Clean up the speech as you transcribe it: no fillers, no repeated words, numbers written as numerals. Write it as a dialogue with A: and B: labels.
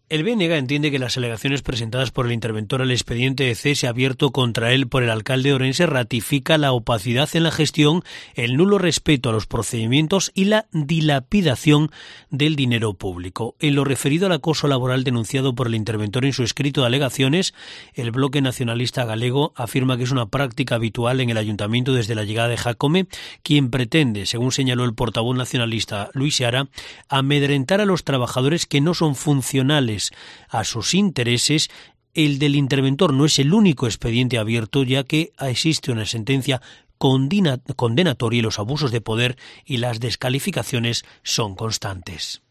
A: El BNG entiende que las alegaciones presentadas por el interventor al expediente de cese abierto contra él por el alcalde de Orense ratifica la opacidad en la gestión, el nulo respeto a los procedimientos y la dilapidación del dinero público. En lo referido al acoso laboral denunciado por el interventor en su escrito de alegaciones, el Bloque Nacionalista Galego afirma que es una práctica habitual en el ayuntamiento desde la llegada de Jácome, quien pretende, según señaló el portavoz nacionalista Luis Seara, amedrentar a los trabajadores que no son funcionales a sus intereses. El del interventor no es el único expediente abierto, ya que existe una sentencia condenatoria y los abusos de poder y las descalificaciones son constantes.